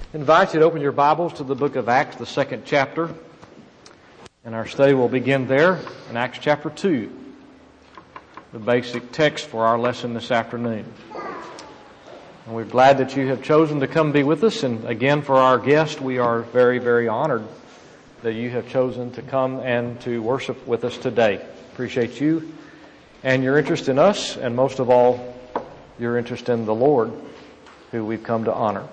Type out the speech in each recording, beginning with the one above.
I invite you to open your Bibles to the book of Acts, the second chapter. And our study will begin there in Acts chapter 2, the basic text for our lesson this afternoon. And we're glad that you have chosen to come be with us. And again, for our guest, we are very, very honored that you have chosen to come and to worship with us today. Appreciate you and your interest in us, and most of all, your interest in the Lord, who we've come to honor.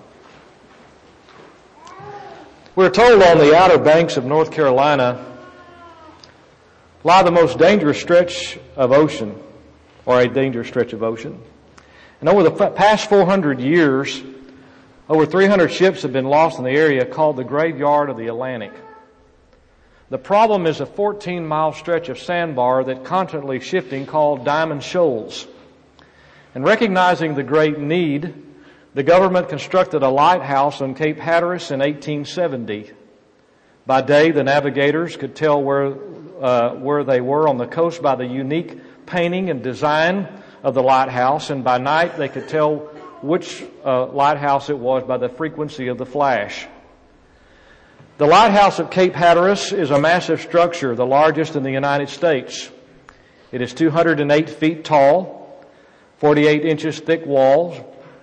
We're told on the Outer Banks of North Carolina lie the most dangerous stretch of ocean, or a dangerous stretch of ocean. And over the past 400 years, over 300 ships have been lost in the area called the Graveyard of the Atlantic. The problem is a 14-mile stretch of sandbar that constantly shifting called Diamond Shoals. And recognizing the great need, the government constructed a lighthouse on Cape Hatteras in 1870. By day, the navigators could tell where they were on the coast by the unique painting and design of the lighthouse, and by night they could tell which lighthouse it was by the frequency of the flash. The lighthouse of Cape Hatteras is a massive structure, the largest in the United States. It is 208 feet tall, 48 inches thick walls.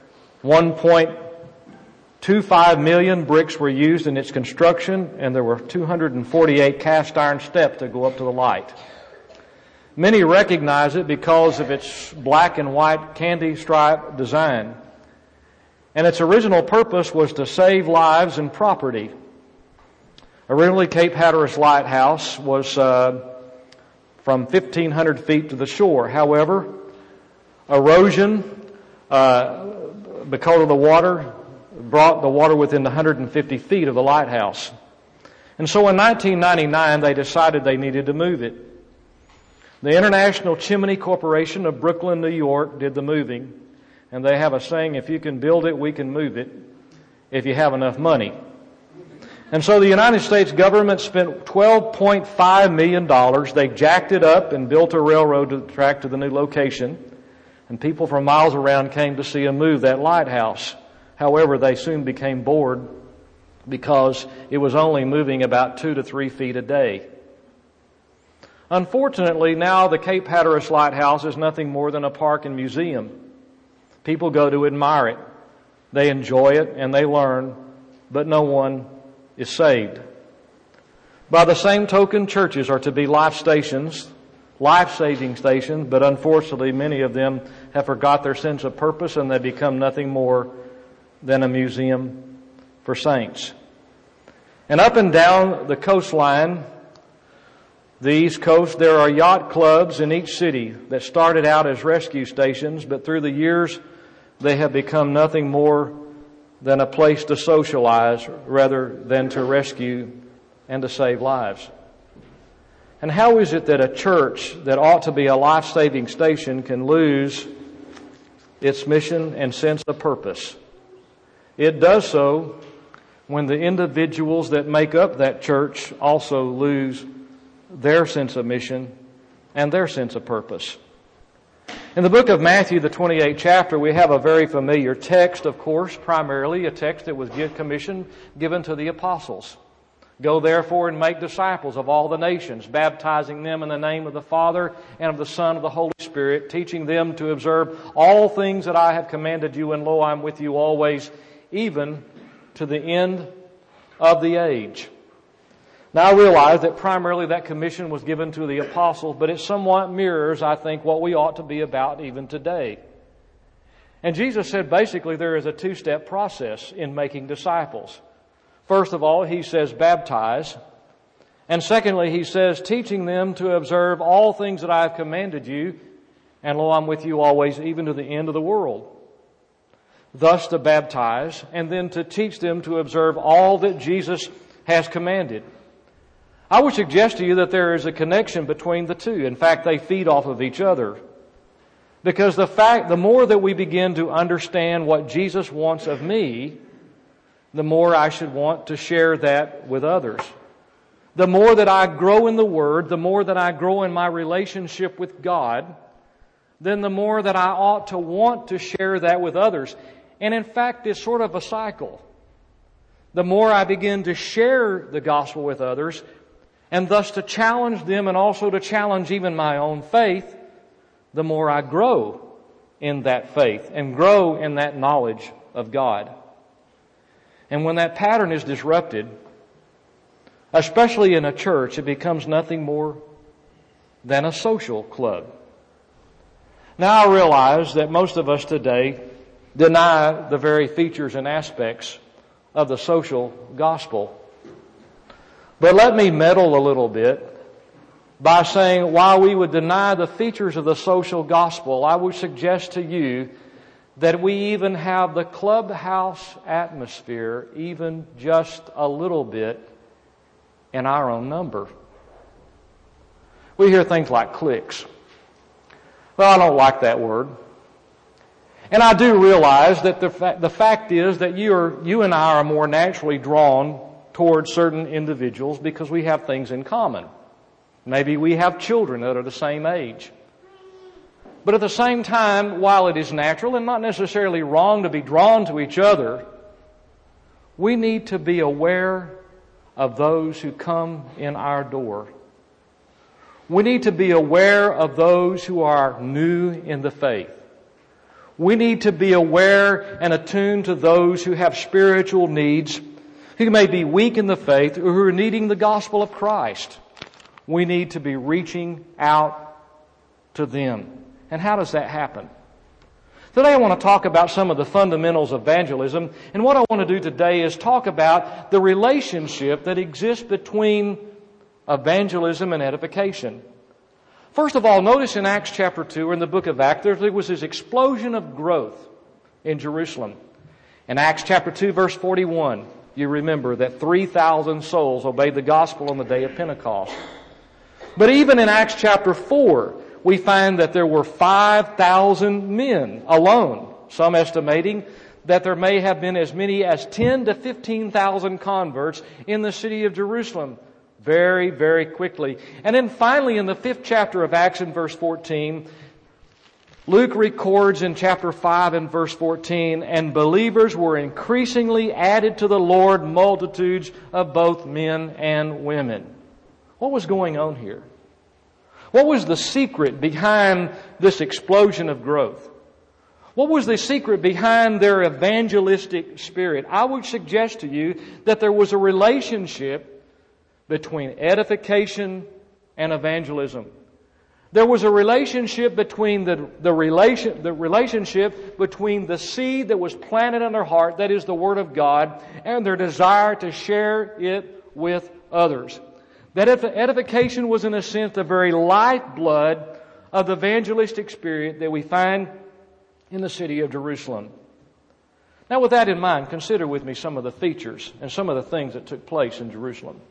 1.25 million bricks were used in its construction, and there were 248 cast iron steps that go up to the light. Many recognize it because of its black and white candy stripe design. And its original purpose was to save lives and property. Originally, Cape Hatteras Lighthouse was from 1,500 feet to the shore. However, erosion because of the water, brought the water within 150 feet of the lighthouse. And so in 1999, they decided they needed to move it. The International Chimney Corporation of Brooklyn, New York did the moving. And they have a saying, if you can build it, we can move it, if you have enough money. And so the United States government spent $12.5 million. They jacked it up and built a railroad track to the new location. And people from miles around came to see them move that lighthouse. However, they soon became bored because it was only moving about 2 to 3 feet a day. Unfortunately, now the Cape Hatteras Lighthouse is nothing more than a park and museum. People go to admire it. They enjoy it and they learn, but no one is saved. By the same token, churches are to be life-saving stations, but unfortunately many of them have forgot their sense of purpose and they become nothing more than a museum for saints. And up and down the coastline, the East Coast, there are yacht clubs in each city that started out as rescue stations, but through the years they have become nothing more than a place to socialize rather than to rescue and to save lives. And how is it that a church that ought to be a life-saving station can lose its mission and sense of purpose? It does so when the individuals that make up that church also lose their sense of mission and their sense of purpose. In the book of Matthew, the 28th chapter, we have a very familiar text, of course, primarily a text that was given to the apostles. Go therefore and make disciples of all the nations, baptizing them in the name of the Father and of the Son and of the Holy Spirit, teaching them to observe all things that I have commanded you, and lo, I am with you always, even to the end of the age. Now I realize that primarily that commission was given to the apostles, but it somewhat mirrors, I think, what we ought to be about even today. And Jesus said basically there is a two-step process in making disciples. First of all, he says baptize. And secondly, he says teaching them to observe all things that I have commanded you. And lo, I'm with you always, even to the end of the world. Thus to baptize and then to teach them to observe all that Jesus has commanded. I would suggest to you that there is a connection between the two. In fact, they feed off of each other. Because the more that we begin to understand what Jesus wants of me, the more I should want to share that with others. The more that I grow in the Word, the more that I grow in my relationship with God, then the more that I ought to want to share that with others. And in fact, it's sort of a cycle. the more I begin to share the gospel with others, and thus to challenge them and also to challenge even my own faith, the more I grow in that faith and grow in that knowledge of God. And when that pattern is disrupted, especially in a church, it becomes nothing more than a social club. Now I realize that most of us today deny the very features and aspects of the social gospel. But let me meddle a little bit by saying, while we would deny the features of the social gospel, I would suggest to you that we even have the clubhouse atmosphere even just a little bit in our own number. We hear things like cliques. Well, I don't like that word. And I do realize that the fact is that you and I are more naturally drawn towards certain individuals because we have things in common. Maybe we have children that are the same age. But at the same time, while it is natural and not necessarily wrong to be drawn to each other, we need to be aware of those who come in our door. We need to be aware of those who are new in the faith. We need to be aware and attuned to those who have spiritual needs, who may be weak in the faith, or who are needing the gospel of Christ. We need to be reaching out to them. And how does that happen? Today I want to talk about some of the fundamentals of evangelism. And what I want to do today is talk about the relationship that exists between evangelism and edification. First of all, notice in Acts chapter 2, or in the book of Acts, there was this explosion of growth in Jerusalem. In Acts chapter 2, verse 41, you remember that 3,000 souls obeyed the gospel on the day of Pentecost. But even in Acts chapter 4, we find that there were 5,000 men alone, some estimating that there may have been as many as 10 to 15,000 converts in the city of Jerusalem very, very quickly. And then finally in the 5th chapter of Acts in verse 14, Luke records in chapter 5 and verse 14, and believers were increasingly added to the Lord, multitudes of both men and women. What was going on here? What was the secret behind this explosion of growth? What was the secret behind their evangelistic spirit? I would suggest to you that there was a relationship between edification and evangelism. There was a relationship between the relationship between the seed that was planted in their heart, that is the Word of God, and their desire to share it with others. That edification was, in a sense, the very lifeblood of the evangelistic spirit that we find in the city of Jerusalem. Now, with that in mind, consider with me some of the features and some of the things that took place in Jerusalem.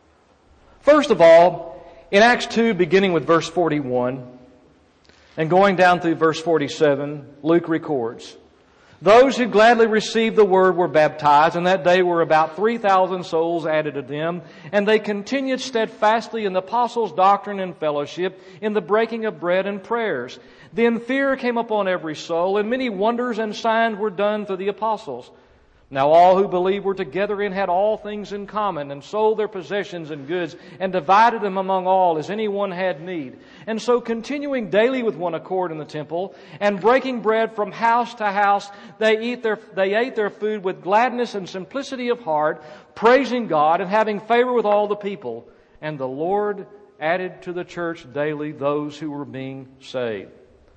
First of all, in Acts 2, beginning with verse 41 and going down through verse 47, Luke records, those who gladly received the word were baptized, and that day were about 3,000 souls added to them. And they continued steadfastly in the apostles' doctrine and fellowship, in the breaking of bread and prayers. Then fear came upon every soul, and many wonders and signs were done through the apostles. Now all who believed were together and had all things in common, and sold their possessions and goods, and divided them among all as anyone had need. And so continuing daily with one accord in the temple, and breaking bread from house to house, they ate their food with gladness and simplicity of heart, praising God and having favor with all the people. And the Lord added to the church daily those who were being saved.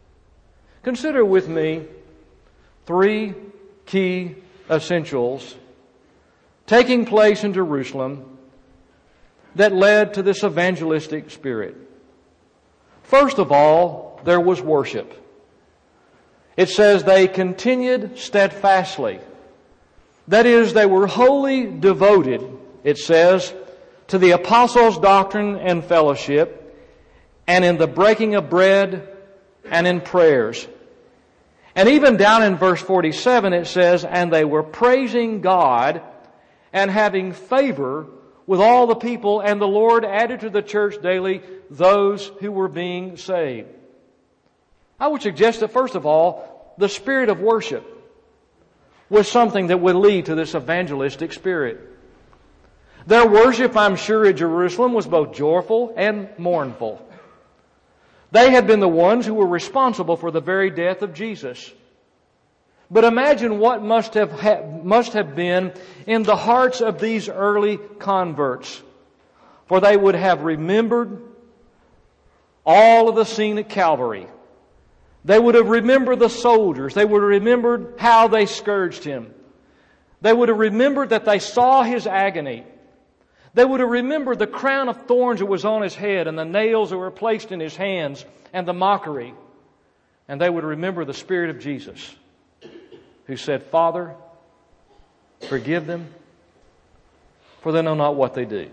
Consider with me 3 key essentials taking place in Jerusalem that led to this evangelistic spirit. First of all, there was worship. It says they continued steadfastly. That is, they were wholly devoted, it says, to the apostles' doctrine and fellowship, and in the breaking of bread and in prayers. And even down in verse 47 it says, and they were praising God and having favor with all the people, and the Lord added to the church daily those who were being saved. I would suggest that first of all, the spirit of worship was something that would lead to this evangelistic spirit. Their worship, I'm sure, at Jerusalem was both joyful and mournful. They had been the ones who were responsible for the very death of Jesus. But imagine what must have been in the hearts of these early converts. For they would have remembered all of the scene at Calvary. They would have remembered the soldiers. They would have remembered how they scourged Him. They would have remembered that they saw His agony. They would have remembered the crown of thorns that was on His head and the nails that were placed in His hands and the mockery. And they would remember the Spirit of Jesus, who said, Father, forgive them, for they know not what they do.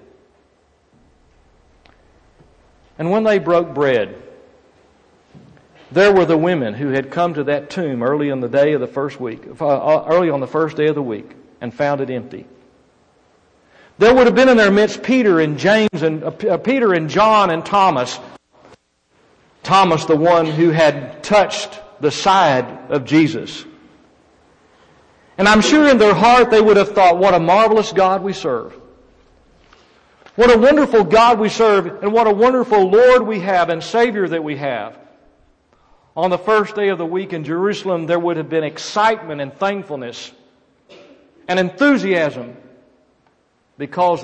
And when they broke bread, there were the women who had come to that tomb early on the first day of the week, and found it empty. There would have been in their midst Peter and James and Peter and John and Thomas. Thomas, the one who had touched the side of Jesus. And I'm sure in their heart they would have thought, what a marvelous God we serve. What a wonderful God we serve, and what a wonderful Lord we have and Savior that we have. On the first day of the week in Jerusalem, there would have been excitement and thankfulness and enthusiasm because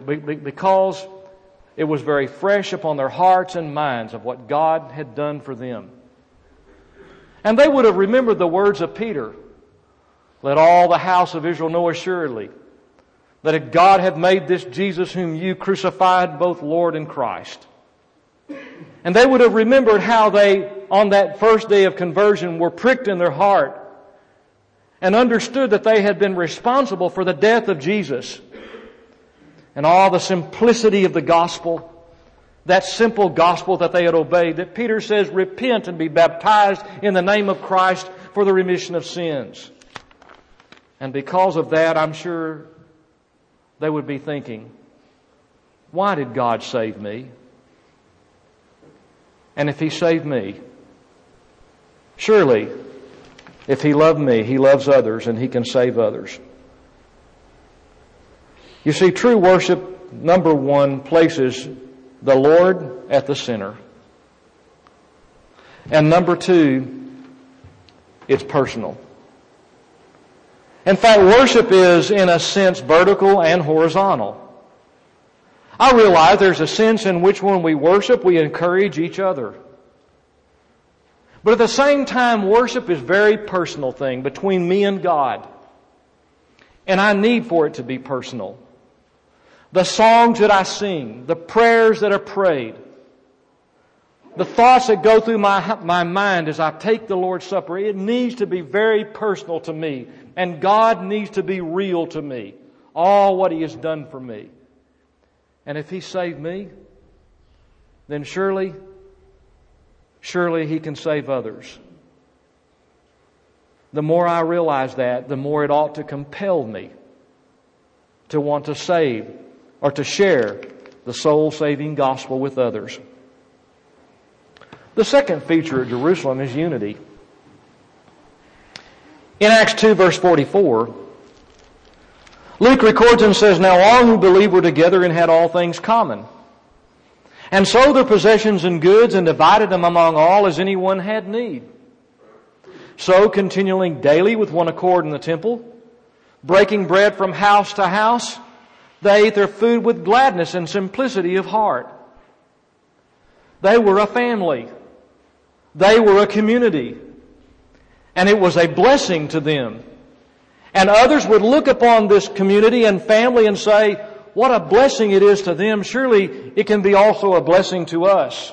it was very fresh upon their hearts and minds of what God had done for them. And they would have remembered the words of Peter, let all the house of Israel know assuredly that God hath made this Jesus whom you crucified both Lord and Christ. And they would have remembered how they, on that first day of conversion, were pricked in their heart and understood that they had been responsible for the death of Jesus. And all the simplicity of the gospel, that simple gospel that they had obeyed, that Peter says, repent and be baptized in the name of Christ for the remission of sins. And because of that, I'm sure they would be thinking, why did God save me? And if He saved me, surely, if He loved me, He loves others and He can save others. You see, true worship, number one, places the Lord at the center. And number two, it's personal. In fact, worship is, in a sense, vertical and horizontal. I realize there's a sense in which when we worship, we encourage each other. But at the same time, worship is a very personal thing between me and God. And I need for it to be personal. The songs that I sing, the prayers that are prayed, the thoughts that go through my mind as I take the Lord's Supper, it needs to be very personal to me. And God needs to be real to me. All what He has done for me. And if He saved me, then surely He can save others. The more I realize that, the more it ought to compel me to want to save or to share the soul-saving gospel with others. The second feature of Jerusalem is unity. In Acts 2 verse 44, Luke records and says, now all who believed were together and had all things common, and sold their possessions and goods and divided them among all as anyone had need. So continuing daily with one accord in the temple, breaking bread from house to house, they ate their food with gladness and simplicity of heart. They were a family. They were a community. And it was a blessing to them. And others would look upon this community and family and say, what a blessing it is to them. Surely it can be also a blessing to us.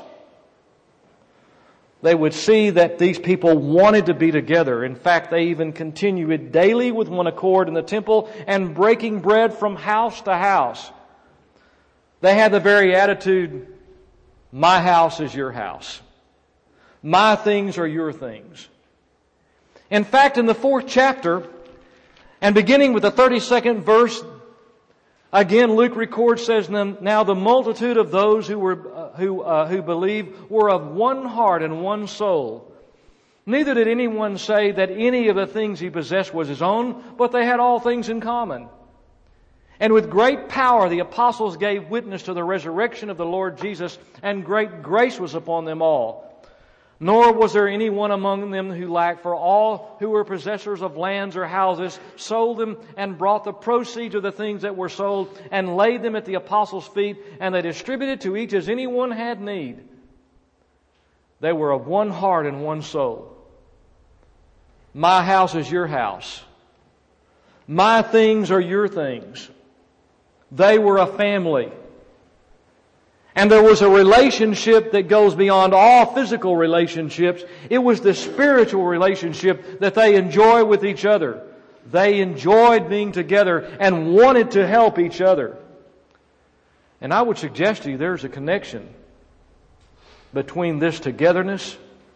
They would see that these people wanted to be together. In fact, they even continued daily with one accord in the temple and breaking bread from house to house. They had the very attitude, my house is your house. My things are your things. In fact, in the 4th chapter, and beginning with the 32nd verse, again Luke records, says, now the multitude of those who believed were of one heart and one soul. Neither did anyone say that any of the things he possessed was his own, but they had all things in common. And with great power the apostles gave witness to the resurrection of the Lord Jesus, and great grace was upon them all. Nor was there anyone among them who lacked, for all who were possessors of lands or houses sold them and brought the proceeds of the things that were sold and laid them at the apostles' feet, and they distributed to each as anyone had need. They were of one heart and one soul. My house is your house. My things are your things. They were a family. And there was a relationship that goes beyond all physical relationships. It was the spiritual relationship that they enjoy with each other. They enjoyed being together and wanted to help each other. And I would suggest to you there's a connection between this togetherness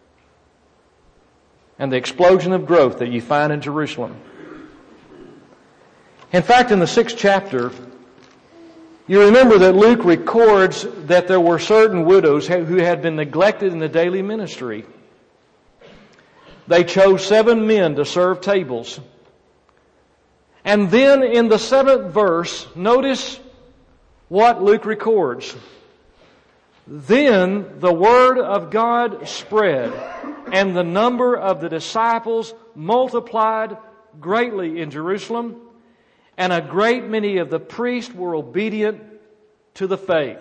and the explosion of growth that you find in Jerusalem. In fact, in the 6th chapter, you remember that Luke records that there were certain widows who had been neglected in the daily ministry. They chose 7 men to serve tables. And then in the 7th verse, notice what Luke records. Then the word of God spread, and the number of the disciples multiplied greatly in Jerusalem, and a great many of the priests were obedient to the faith.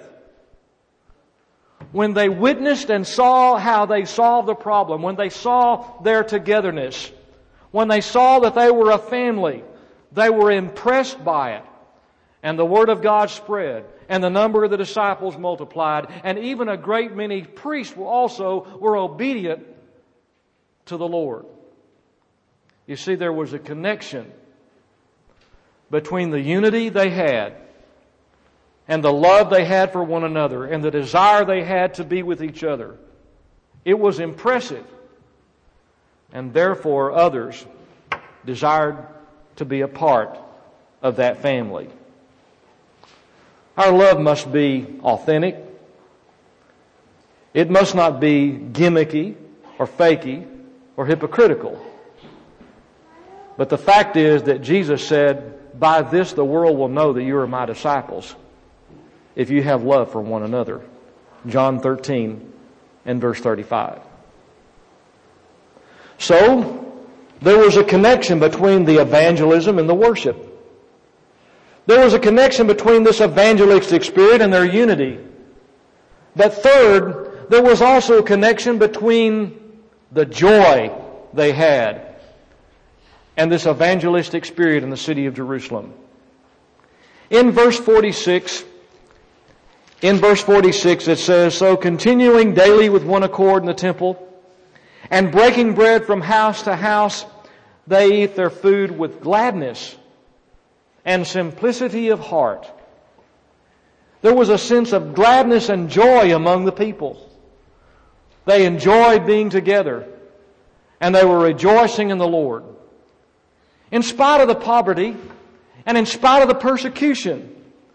When they witnessed and saw how they solved the problem, when they saw their togetherness, when they saw that they were a family, they were impressed by it. And the word of God spread, and the number of the disciples multiplied, and even a great many priests also were obedient to the Lord. You see, there was a connection between the unity they had and the love they had for one another and the desire they had to be with each other. It was impressive, and therefore others desired to be a part of that family. Our love must be authentic. It must not be gimmicky or fakey or hypocritical. But the fact is that Jesus said, "By this the world will know that you are my disciples, if you have love for one another." John 13 and verse 35. So, there was a connection between the evangelism and the worship. There was a connection between this evangelistic spirit and their unity. But third, there was also a connection between the joy they had and this evangelistic spirit in the city of Jerusalem. In verse 46, it says, "So continuing daily with one accord in the temple, and breaking bread from house to house, they eat their food with gladness and simplicity of heart." There was a sense of gladness and joy among the people. They enjoyed being together, and they were rejoicing in the Lord. In spite of the poverty and in spite of the persecution,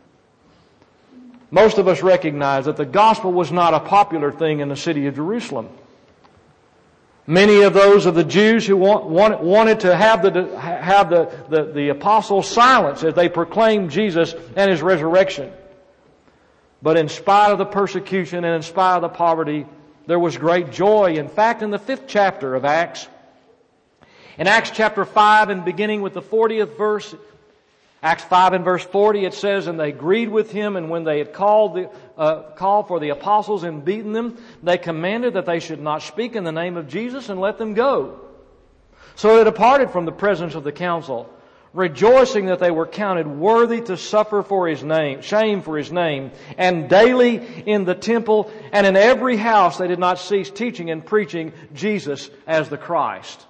most of us recognize that the gospel was not a popular thing in the city of Jerusalem. Many of those of the Jews who wanted to have the apostles silenced as they proclaimed Jesus and His resurrection. But in spite of the persecution and in spite of the poverty, there was great joy. In fact, in the 5th chapter of Acts, in Acts chapter 5 and beginning with the 40th verse, Acts 5 and verse 40, it says, "And they agreed with him, and when they had called for the apostles and beaten them, they commanded that they should not speak in the name of Jesus and let them go. So they departed from the presence of the council, rejoicing that they were counted worthy to suffer for His name, shame for His name. And daily in the temple and in every house they did not cease teaching and preaching Jesus as the Christ."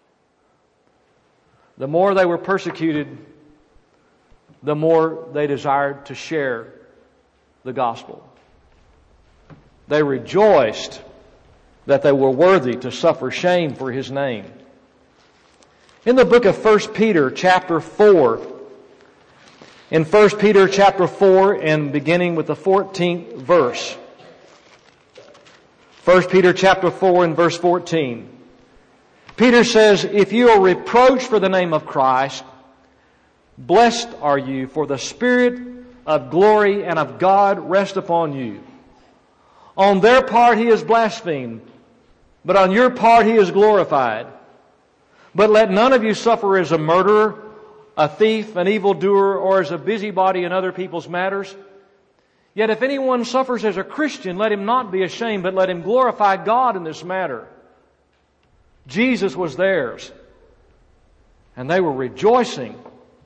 The more they were persecuted, the more they desired to share the gospel. They rejoiced that they were worthy to suffer shame for His name. In the book of 1 Peter chapter 4, in 1 Peter chapter 4 and beginning with the 14th verse, 1 Peter chapter 4 and verse 14, Peter says, if you are reproached for the name of Christ, blessed are you, for the Spirit of glory and of God rest upon you. On their part he is blasphemed, but on your part he is glorified. But let none of you suffer as a murderer, a thief, an evildoer, or as a busybody in other people's matters. Yet if anyone suffers as a Christian, let him not be ashamed, but let him glorify God in this matter. Jesus was theirs, and they were rejoicing,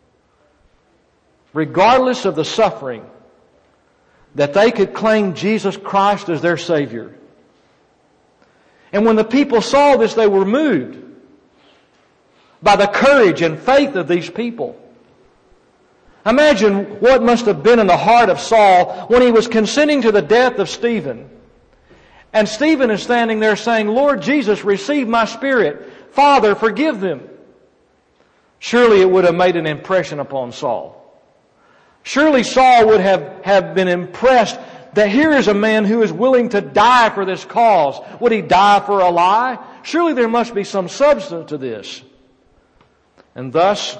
regardless of the suffering, that they could claim Jesus Christ as their Savior. And when the people saw this, they were moved by the courage and faith of these people. Imagine what must have been in the heart of Saul when he was consenting to the death of Stephen. And Stephen is standing there saying, Lord Jesus, receive my spirit. Father, forgive them. Surely it would have made an impression upon Saul. Surely Saul would have been impressed that here is a man who is willing to die for this cause. Would he die for a lie? Surely there must be some substance to this. And thus,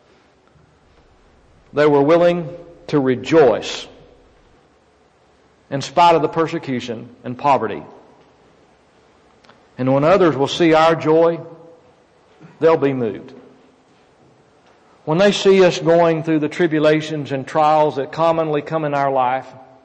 they were willing to rejoice in spite of the persecution and poverty. And when others will see our joy, they'll be moved. When they see us going through the tribulations and trials that commonly come in our life,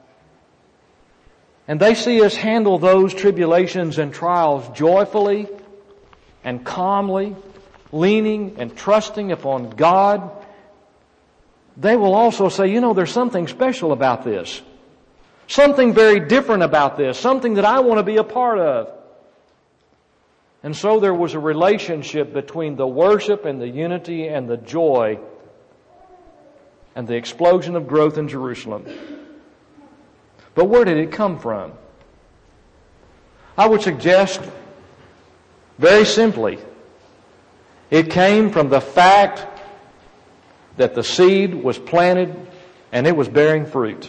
and they see us handle those tribulations and trials joyfully and calmly, leaning and trusting upon God, they will also say, you know, there's something special about this. Something very different about this. Something that I want to be a part of. And so there was a relationship between the worship and the unity and the joy and the explosion of growth in Jerusalem. But where did it come from? I would suggest, very simply, it came from the fact that the seed was planted and it was bearing fruit.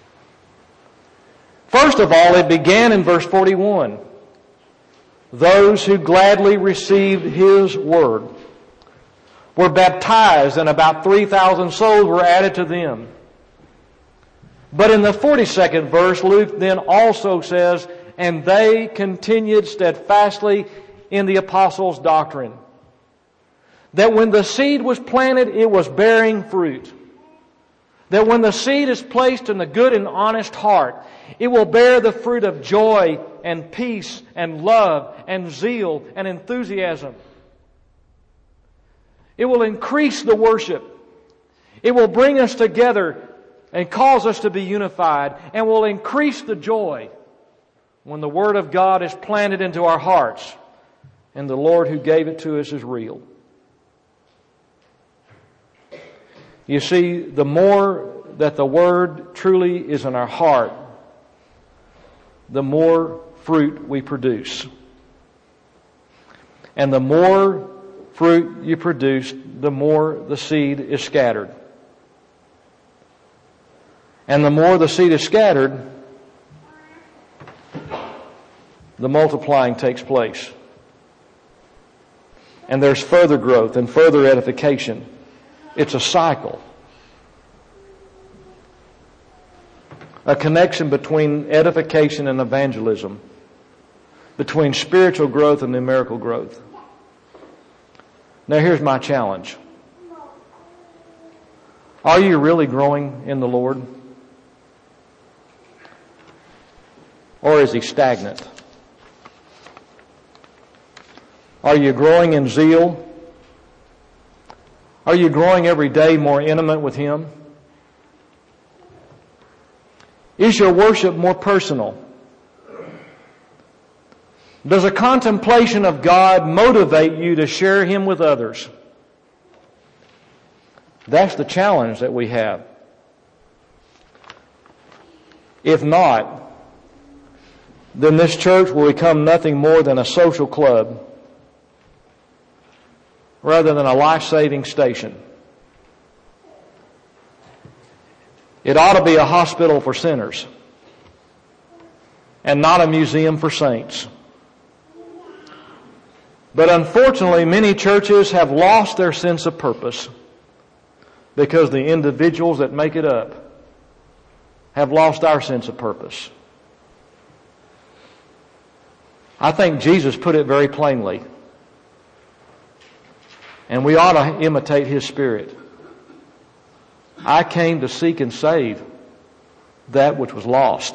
First of all, it began in verse 41. Those who gladly received His word were baptized, and about 3,000 souls were added to them. But in the 42nd verse, Luke then also says, and they continued steadfastly in the apostles' doctrine. That when the seed was planted, it was bearing fruit. That when the seed is placed in the good and honest heart, it will bear the fruit of joy and peace and love and zeal and enthusiasm. It will increase the worship. It will bring us together and cause us to be unified, and will increase the joy when the Word of God is planted into our hearts and the Lord who gave it to us is real. You see, the more that the Word truly is in our heart, the more fruit we produce. And the more fruit you produce, the more the seed is scattered. And the more the seed is scattered, the multiplying takes place. And there's further growth and further edification. It's a cycle. A connection between edification and evangelism. Between spiritual growth and numerical growth. Now here's my challenge. Are you really growing in the Lord? Or is He stagnant? Are you growing in zeal? Are you growing every day more intimate with Him? Is your worship more personal? Does a contemplation of God motivate you to share Him with others? That's the challenge that we have. If not, then this church will become nothing more than a social club rather than a life-saving station. It ought to be a hospital for sinners and not a museum for saints. But unfortunately, many churches have lost their sense of purpose because the individuals that make it up have lost our sense of purpose. I think Jesus put it very plainly, and we ought to imitate His Spirit. I came to seek and save that which was lost.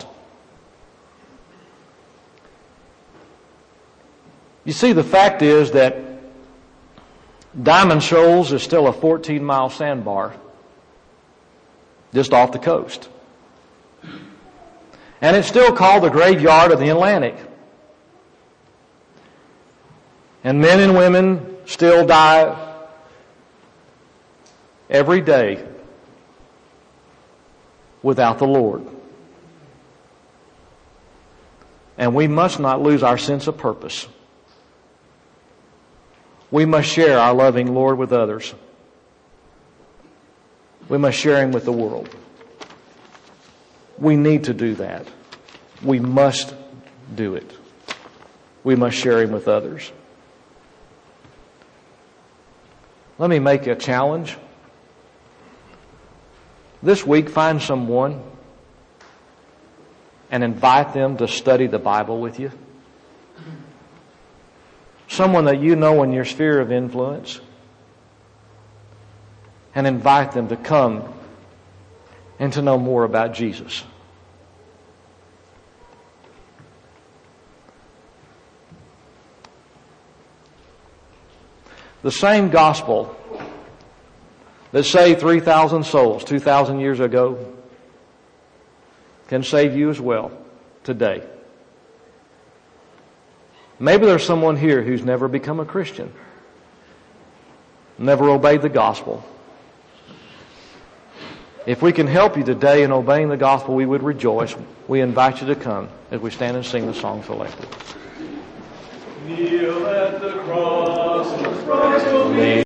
You see, the fact is that Diamond Shoals is still a 14-mile sandbar just off the coast. And it's still called the graveyard of the Atlantic. And men and women still die every day without the Lord. And we must not lose our sense of purpose. We must share our loving Lord with others. We must share Him with the world. We need to do that. We must do it. We must share Him with others. Let me make a challenge. This week, find someone and invite them to study the Bible with you. Someone that you know in your sphere of influence. And invite them to come and to know more about Jesus. The same gospel that saved 3,000 souls 2,000 years ago can save you as well today. Maybe there's someone here who's never become a Christian, never obeyed the gospel. If we can help you today in obeying the gospel, we would rejoice. We invite you to come as we stand and sing the song selected. Kneel at the cross, Christ will be.